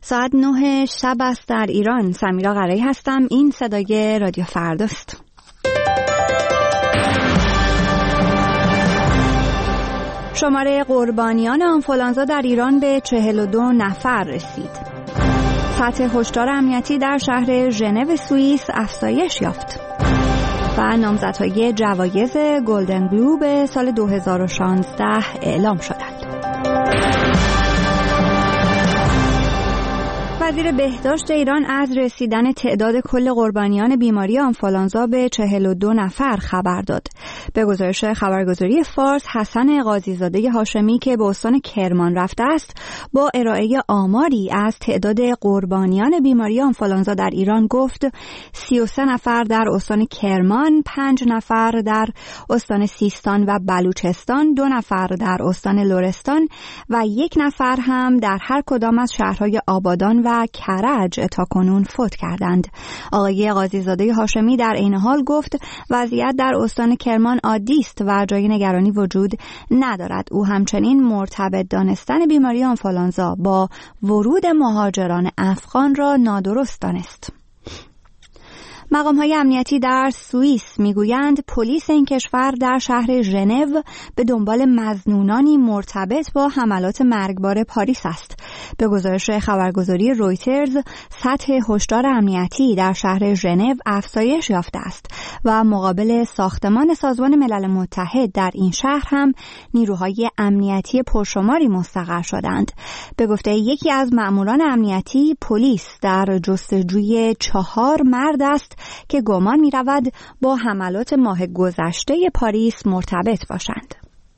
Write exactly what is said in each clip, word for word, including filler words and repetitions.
ساعت نه شب است در ایران. سمیرا قرایی هستم. این صدای رادیو فرداست. شماره قربانیان آنفولانزا در ایران به چهل و دو نفر رسید. سطح هشدار امنیتی در شهر ژنو سوئیس افزایش یافت. و نامزدهای جوایز گلدن گلوب سال دو هزار و شانزده اعلام شدند. وزیر بهداشت ایران از رسیدن تعداد کل قربانیان بیماری آنفولانزا به چهل و دو نفر خبر داد. به گزارش خبرگزاری فارس، حسن قاضیزاده هاشمی که به استان کرمان رفته است، با ارائه آماری از تعداد قربانیان بیماری آنفولانزا در ایران گفت سی و سه نفر در استان کرمان، پنج نفر در استان سیستان و بلوچستان، دو نفر در استان لرستان و یک نفر هم در هر کدام از شهرهای آبادان و کرج تاکنون فوت کردند. آقای قاضیزاده هاشمی در این حال گفت وضعیت در استان کرمان عادی است و جای نگرانی وجود ندارد. او همچنین مرتبط دانستن بیماری آنفولانزا با ورود مهاجران افغان را نادرست دانست. مقام‌های امنیتی در سوئیس میگویند پلیس این کشور در شهر ژنو به دنبال مظنونانی مرتبط با حملات مرگبار پاریس است. به گزارش خبرگزاری رویترز، سطح هشدار امنیتی در شهر ژنو افزایش یافته است و مقابل ساختمان سازمان ملل متحد در این شهر هم نیروهای امنیتی پرشماری مستقر شدند. به گفته یکی از مأموران امنیتی، پلیس در جستجوی چهار مرد است که گمان می رود با حملات ماه گذشته پاریس مرتبط باشند.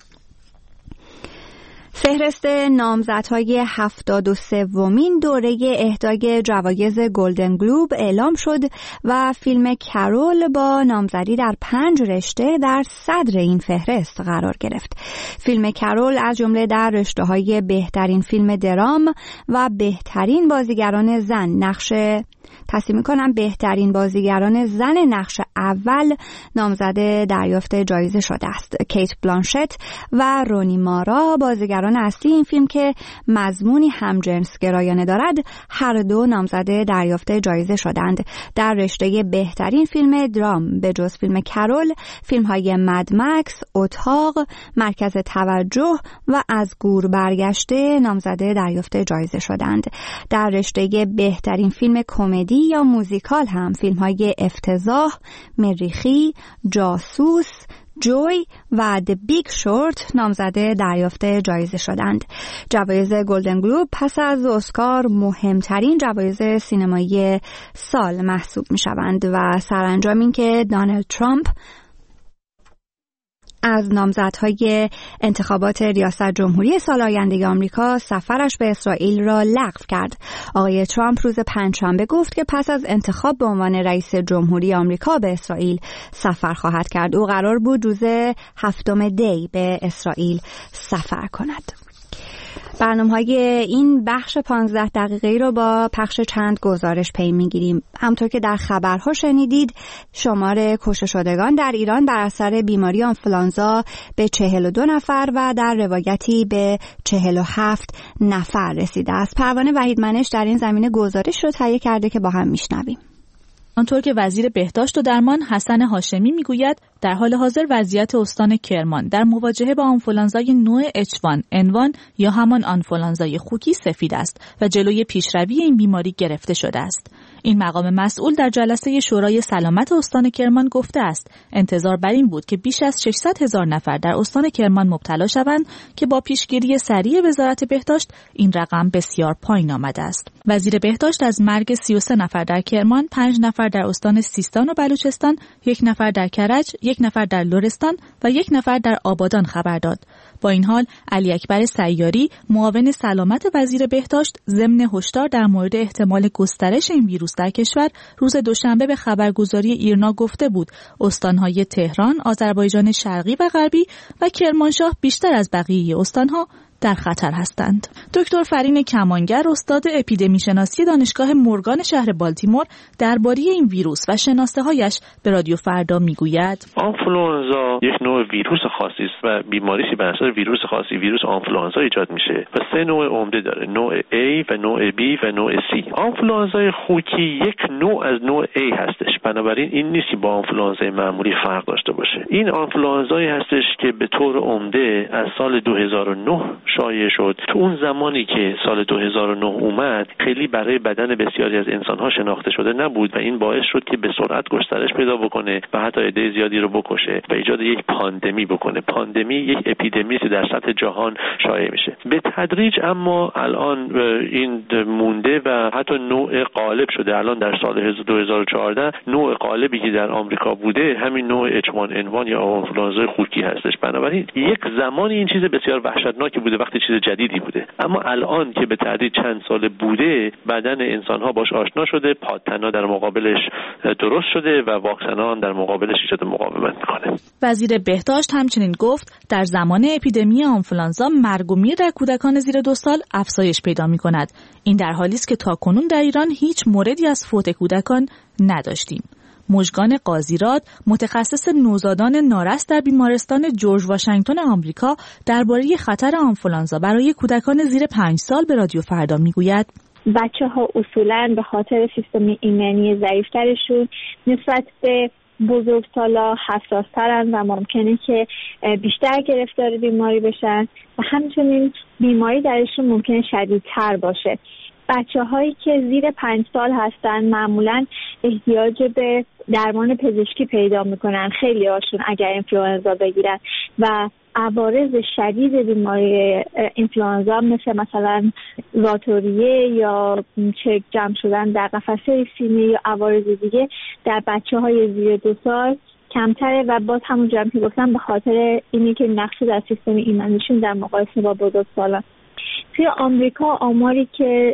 فهرست نامزدهای هفتاد و سومین دوره اهدای جوایز گلدن گلوب اعلام شد و فیلم کرول با نامزدی در پنج رشته در صدر این فهرست قرار گرفت. فیلم کرول از جمله در رشته‌های بهترین فیلم درام و بهترین بازیگران زن نقش تصمیم می‌کنم بهترین بازیگران زن نقش اول نامزد دریافت جایزه شده است. کیت بلانشت و رونی مارا بازیگران اصلی این فیلم که مضمونی همجنسگرایانه دارد هر دو نامزد دریافت جایزه شدند. در رشته بهترین فیلم درام به جز فیلم کرول، فیلم‌های مد مکس، اتاق، مرکز توجه و از گور برگشته نامزد دریافت جایزه شدند. در رشته بهترین فیلم کمدی یا موزیکال هم فیلم‌های افتضاح، مریخی، جاسوس، جوی و The Big Short نامزد دریافت جایزه شدند. جوایز گلدن گلوب پس از اسکار مهمترین جوایز سینمایی سال محسوب می‌شوند و سرانجام این که دونالد ترامپ از نامزدهای انتخابات ریاست جمهوری سال آینده آمریکا سفرش به اسرائیل را لغو کرد. آقای ترامپ روز پنجشنبه گفت که پس از انتخاب به عنوان رئیس جمهوری آمریکا به اسرائیل سفر خواهد کرد. او قرار بود روز هفتم دی به اسرائیل سفر کند. برنامه‌های این بخش پانزده دقیقه‌ای رو با پخش چند گزارش پی می‌گیریم. همونطور که در خبرها شنیدید، شمار کشته شدگان در ایران بر اثر بیماری آنفولانزا به چهل و دو نفر و در روایتی به چهل و هفت نفر رسیده است. پروانه وحیدمنش در این زمینه گزارش رو تهیه کرده که با هم میشنویم. آنطور که وزیر بهداشت و درمان حسن هاشمی میگوید در حال حاضر وضعیت استان کرمان در مواجهه با آنفولانزای نوع اچ وان ان وان یا همان آنفولانزای خوکی سفید است و جلوی پیشروی این بیماری گرفته شده است. این مقام مسئول در جلسه شورای سلامت استان کرمان گفته است انتظار بر این بود که بیش از ششصد هزار نفر در استان کرمان مبتلا شوند که با پیشگیری سریع وزارت بهداشت این رقم بسیار پایین آمده است. وزیر بهداشت از مرگ سی و سه نفر در کرمان، پنج نفر در استان سیستان و بلوچستان، یک نفر در کرج، یک نفر در لرستان و یک نفر در آبادان خبر داد. با این حال علی اکبر سیاری معاون سلامت وزیر بهداشت ضمن هشدار در مورد احتمال گسترش این ویروس در کشور روز دوشنبه به خبرگزاری ایرنا گفته بود استانهای تهران، آذربایجان شرقی و غربی و کرمانشاه بیشتر از بقیه استانها در خطر هستند. دکتر فرین کمانگر، استاد اپیدمی شناسی دانشگاه مورگان شهر بالتیمور، درباره این ویروس و شناسه‌هایش به رادیو فردا میگوید: آنفولانزا یک نوع ویروس خاصی است و بیماریشی بر اساس ویروس خاصی، ویروس آنفولانزا ایجاد میشه و سه نوع عمده داره، نوع A و نوع B و نوع C. آنفولانزای خوکی یک نوع از نوع A هستش، بنابراین این نیست که با آنفولانزای معمولی فرق داشته باشه. این آنفولانزایی هستش که به طور عمده از سال دو هزار و نه شایع شد. تو اون زمانی که سال دو هزار و نه اومد خیلی برای بدن بسیاری از انسان‌ها شناخته شده نبود و این باعث شد که به سرعت گسترش پیدا بکنه و حتی عده زیادی رو بکشه و ایجاد یک پاندمی بکنه. پاندمی یک اپیدمی است در سطح جهان شایع میشه. به تدریج اما الان این مونده و حتی نوع غالب شده. الان در سال دو هزار و چهارده نوع غالبی که در آمریکا بوده همین نوع اچ وان ان وان یا آنفولانزای خوکی هستش. بنابراین یک زمانی این چیز بسیار وحشتناکی بوده وقتی چیز جدیدی بوده، اما الان که به تدریج چند سال بوده بدن انسان‌ها باش آشنا شده، پادتنا در مقابلش درست شده و واکسن‌ها در مقابلش ایجاد مقاومت می‌کنه. وزیر بهداشت همچنین گفت در زمان اپیدمی آنفولانزا مرگ و میر در کودکان زیر دو سال افزایش پیدا می‌کند. این در حالی است که تاکنون در ایران هیچ موردی از فوت کودکان نداشتیم. مژگان قاضیراد، متخصص نوزادان نارس در بیمارستان جورج واشنگتن آمریکا، درباره خطر آنفولانزا برای کودکان زیر پنج سال به رادیو فردا میگوید: بچه‌ها اصولاً به خاطر سیستم ایمنی ضعیف‌ترشون نسبت به بزرگسالا حساس‌ترن و ممکنه که بیشتر گرفتار بیماری بشن و همچنین بیماری درشون ممکنه شدیدتر باشه. بچه هایی که زیر پنج سال هستن معمولاً احتیاج به درمان پزشکی پیدا میکنن، خیلی هاشون اگر اینفلوئنزا بگیرن و عوارض شدید بیماری اینفلوئنزا مثل مثلا زاتوریه یا چرک جمع شدن در قفسه سینه یا عوارض دیگه در بچه های زیر دو سال کمتره و باز همون جمعی که گفتم به خاطر اینی که نقش در سیستم ایمنیشون در مقایسه با بزرگسالان. توی آمریکا آماری که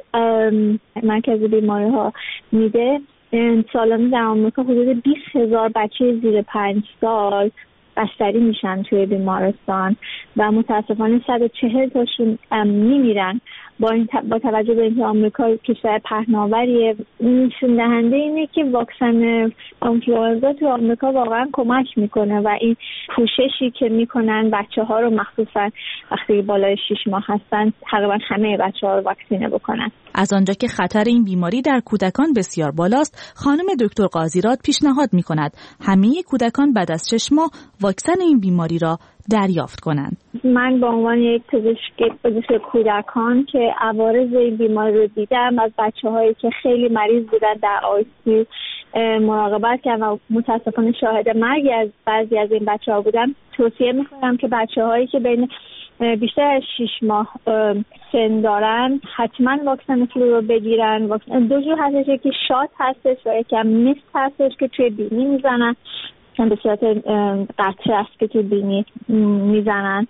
مرکز بیماری ها میده سالانه در آمریکا حدود بیست هزار بچه زیر پنج سال بستری میشن توی بیمارستان و متاسفانه صد و چهل تاشون میمیرن. با, این با توجه به اینکه آمریکا کشور پهناوریه، نشون دهنده اینه که واکسن آنفلوئنزا تو آمریکا واقعا کمک میکنه و این پوششی که میکنن بچه ها رو مخصوصا وقتی بالای شش ماه هستن تقریبا همه بچه ها رو واکسینه بکنن. از آنجا که خطر این بیماری در کودکان بسیار بالاست، خانم دکتر قاضیراد پیشنهاد میکند همه کودکان بعد از شش ماه واکسن این بیماری را دریافت کنند. من به عنوان یک پزشک پزشک کودکان که عوارض این بیماری رو دیدم، از بچه‌هایی که خیلی مریض بودن در آی سی مراقبت کردم و متاسفانه شاهد مرگ از بعضی از این بچه‌ها بودم، توصیه می‌کنم که بچه‌هایی که بین بیشتر از شش ماه سن دارن حتما واکسن فلو رو بگیرن. دو جور هستش، یکی شات هستش و یکی هم میست هستش که توی بینی میزنن، به صورت قطره است که توی بینی میزنن.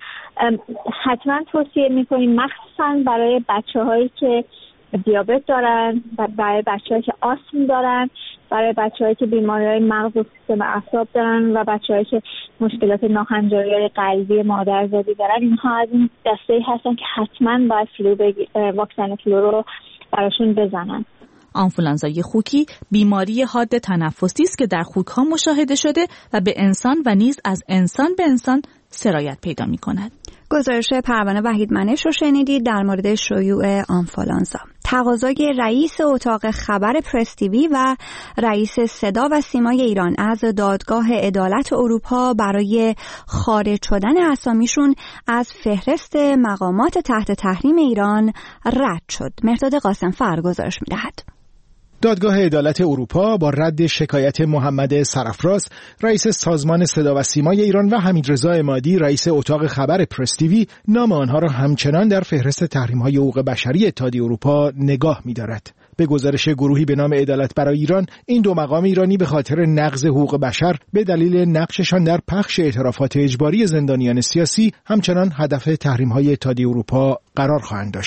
حتما توصیه میکنیم مخصوصا برای بچه هایی که دیابت دارن، برای بچه هایی که آسم دارن، برای بچه هایی که بیماری های مغز و سیستم اعصاب دارن و بچه هایی که مشکلات ناهنجاری های قلبی مادرزادی دارن. اینها از این دسته هستن که حتما باید فلو بگی... واکسن فلو رو براشون بزنن. آنفولانزای خوکی بیماری حاد تنفسی است که در خوک‌ها مشاهده شده و به انسان و نیز از انسان به انسان سرایت پیدا می‌کند. گزارش پروانه وحیدمنش رو شنیدید در مورد شیوع آنفولانزا. تقاضای رئیس اتاق خبر پرس تیوی و رئیس صدا و سیمای ایران از دادگاه عدالت اروپا برای خارج شدن اسامیشون از فهرست مقامات تحت تحریم ایران رد شد. مهرداد قاسم‌فر گزارش می‌دهد. دادگاه عدالت اروپا با رد شکایت محمد سرافراز رئیس سازمان صدا و سیمای ایران و حمیدرضا عمادی رئیس اتاق خبر پرس تیوی نام آنها را همچنان در فهرست تحریم‌های حقوق بشری اتحادیه اروپا نگاه می‌دارد. به گزارش گروهی به نام عدالت برای ایران، این دو مقام ایرانی به خاطر نقض حقوق بشر به دلیل نقششان در پخش اعترافات اجباری زندانیان سیاسی همچنان هدف تحریم‌های اتحادیه اروپا قرار خواهند داشت.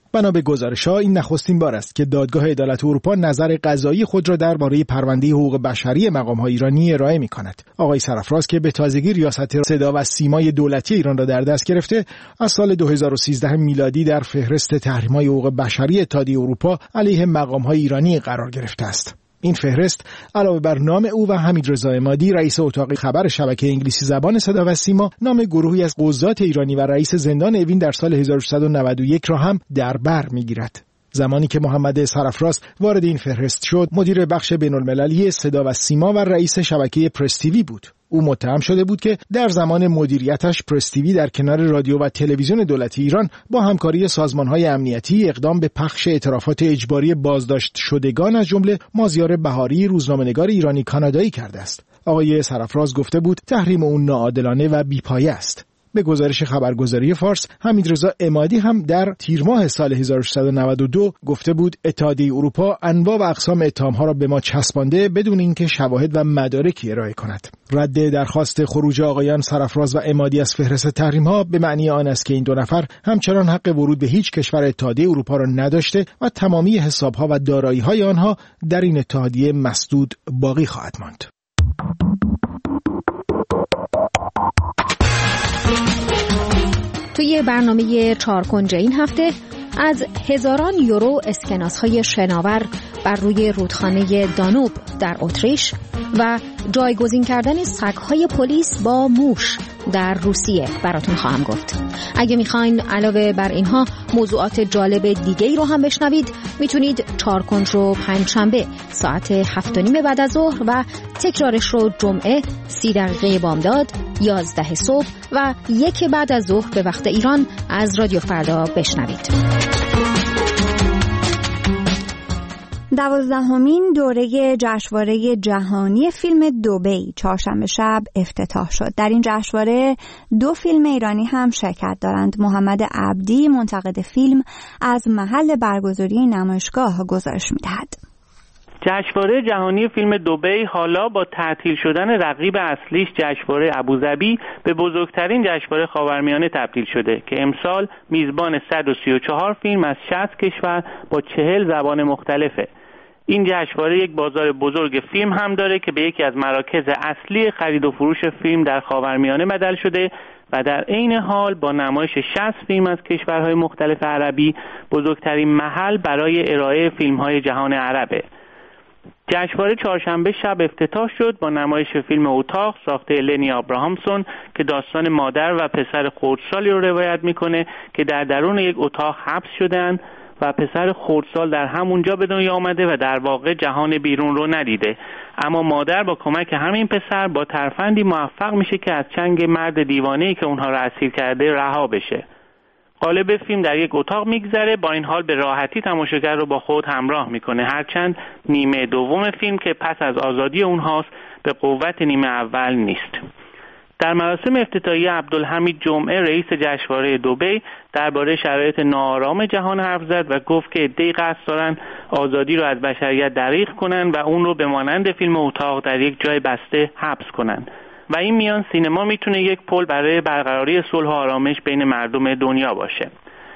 بنا به گزارش‌ها این نخستین بار است که دادگاه عدالت اروپا نظر قضایی خود را درباره پرونده حقوق بشری مقام‌های ایرانی ارائه می‌کند. آقای سرافراز که به تازگی ریاست صدا و سیمای دولتی ایران را در دست گرفته، از سال دو هزار و سیزده میلادی در فهرست تحریم‌های حقوق بشری اتحادیه اروپا علیه مقام‌های ایرانی قرار گرفته است. این فهرست علاوه بر نام او و حمیدرضا عمادی رئیس اتاق خبر شبکه انگلیسی زبان صدا و سیما، نام گروهی از قضات ایرانی و رئیس زندان اوین در سال هزار و ششصد و نود و یک را هم در بر می‌گیرد. زمانی که محمد سرافراز وارد این فهرست شد، مدیر بخش بین‌المللی صدا و سیما و رئیس شبکه پرس تیوی بود. او متهم شده بود که در زمان مدیریتش پرس تیوی در کنار رادیو و تلویزیون دولتی ایران با همکاری سازمان‌های امنیتی اقدام به پخش اعترافات اجباری بازداشت شدگان از جمله مازیار بهاری، روزنامه‌نگار ایرانی کانادایی کرده است. آقای سرافراز گفته بود تحریم اون ناعادلانه و بی‌پایه است. به گزارش خبرگزاری فارس، حمیدرضا عمادی هم در تیر ماه سال هزار و ششصد و نود و دو گفته بود اتحادیه اروپا انواع و اقسام اتهام‌ها را به ما چسبانده بدون اینکه شواهد و مدارکی ارائه کند. رد درخواست خروج آقایان سرافراز و عمادی از فهرست تحریم‌ها به معنی آن است که این دو نفر همچنان حق ورود به هیچ کشور اتحادیه اروپا را نداشته و تمامی حساب‌ها و دارایی‌های آنها در این اتحادیه مسدود باقی خواهد ماند. توی برنامه چارکنج این هفته از هزاران یورو اسکناس‌های شناور بر روی رودخانه دانوب در اتریش و جایگزین کردن سگ‌های پلیس با موش در روسیه براتون خواهم گفت. اگه میخواین علاوه بر اینها موضوعات جالب دیگه‌ای رو هم بشنوید، میتونید چارکنج رو پنجشنبه ساعت هفت و نیم بعد از ظهر و تکرارش رو جمعه سی دقیقه بامداد، یازده صبح و یک بعد از ظهر به وقت ایران از رادیو فردا بشنوید. دوازدهمین دوره جشنواره جهانی فیلم دبی چهارشنبه شب افتتاح شد. در این جشنواره دو فیلم ایرانی هم شرکت دارند. محمد عبدی منتقد فیلم از محل برگزاری نمایشگاه گزارش می‌دهد. جشنواره جهانی فیلم دبی حالا با تعطیل شدن رقیب اصلیش جشنواره ابوظبی به بزرگترین جشنواره خاورمیانه تبدیل شده که امسال میزبان صد و سی و چهار فیلم از شصت کشور با چهل زبان مختلفه. این جشنواره یک بازار بزرگ فیلم هم داره که به یکی از مراکز اصلی خرید و فروش فیلم در خاورمیانه بدل شده و در عین حال با نمایش شصت فیلم از کشورهای مختلف عربی بزرگترین محل برای ارائه فیلم‌های جهان عربه. جشنواره چهارشنبه شب افتتاح شد با نمایش فیلم اتاق ساخته لنی آبراهامسون که داستان مادر و پسر خردسالی رو روایت میکنه که در درون یک اتاق حبس شدن و پسر خردسال در همونجا به دنیا آمده و در واقع جهان بیرون رو ندیده، اما مادر با کمک همین پسر با ترفندی موفق میشه که از چنگ مرد دیوانه‌ای که اونها رو اسیر کرده رها بشه. قالب فیلم در یک اتاق میگذره، با این حال به راحتی تماشاگر رو با خود همراه میکنه، هرچند نیمه دوم فیلم که پس از آزادی اونهاست به قوت نیمه اول نیست. در مراسم افتتاحیه عبدالحمید جمعه رئیس جشنواره دبی درباره شرایط ناآرام جهان حرف زد و گفت که عده‌ای قصد دارن آزادی رو از بشریت دریغ کنن و اون رو به مانند فیلم اتاق در یک جای بسته حبس کنن و این میان سینما میتونه یک پل برای برقراری صلح و آرامش بین مردم دنیا باشه.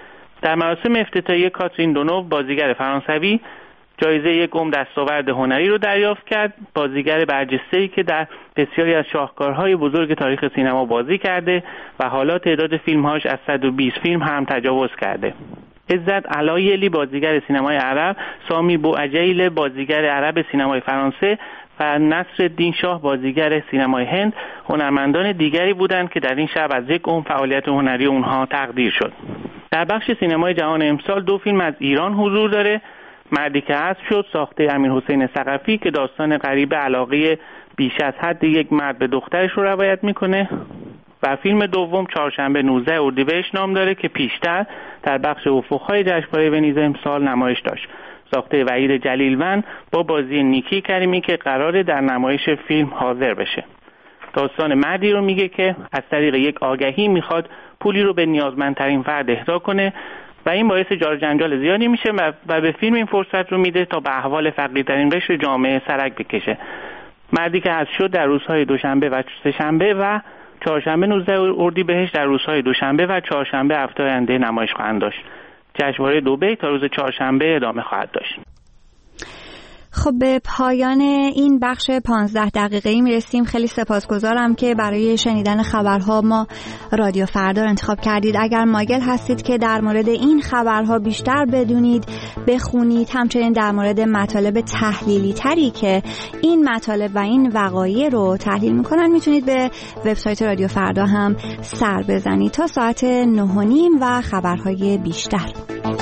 در مراسم افتتاحیه کاترین دونوو بازیگر فرانسوی جایزه یک عمر دستاورد هنری رو دریافت کرد. بازیگر برجسته‌ای که در بسیاری از شاهکارهای بزرگ تاریخ سینما بازی کرده و حالا تعداد فیلم‌هاش از صد و بیست فیلم هم تجاوز کرده. عزت علایلی بازیگر سینمای عرب، سامی بوعجیل بازیگر عرب سینمای فرانسه و نصرالدین شاه بازیگر سینمای هند هنرمندان دیگری بودند که در این شب از یک عمر فعالیت هنری اونها تقدیر شد. در بخش سینمای جهان امسال دو فیلم از ایران حضور داره. مردی که اسب شد ساخته امیرحسین ثقفی که داستان غریب علاقه بیش از حد یک مرد به دخترش رو روایت میکنه و فیلم دوم چهارشنبه نوزده اردیبهشت نام داره که پیشتر در بخش افق‌های جشنواره ونیز امسال نمایش داشت. ساخته وحید جلیلوند با بازی نیکی کریمی که قراره در نمایش فیلم حاضر بشه. داستان مردی رو میگه که از طریق یک آگهی میخواد پولی رو به نیازمندترین فرد اهدا کنه و این باعث جار جنجال زیادی میشه و به فیلم این فرصت رو میده تا به احوال فقیرترین قشر جامعه سرک بکشه. مردی که حذف شد در روزهای دوشنبه و سه‌شنبه و چهارشنبه نوزده اردیبهشت در روزهای دوشنبه و چهارشنبه هفته آینده نمایش خواهند داشت. جشنواره دبی تا روز چهارشنبه ادامه خواهد داشت. خب به پایان این بخش پانزده دقیقه‌ای میرسیم. خیلی سپاسگزارم که برای شنیدن خبرها ما رادیو فردا انتخاب کردید. اگر مایل هستید که در مورد این خبرها بیشتر بدونید، بخونید، همچنین در مورد مطالب تحلیلی تری که این مطالب و این وقایع رو تحلیل میکنن، میتونید به وبسایت رادیو فردا هم سر بزنید تا ساعت نه و نیم و خبرهای بیشتر.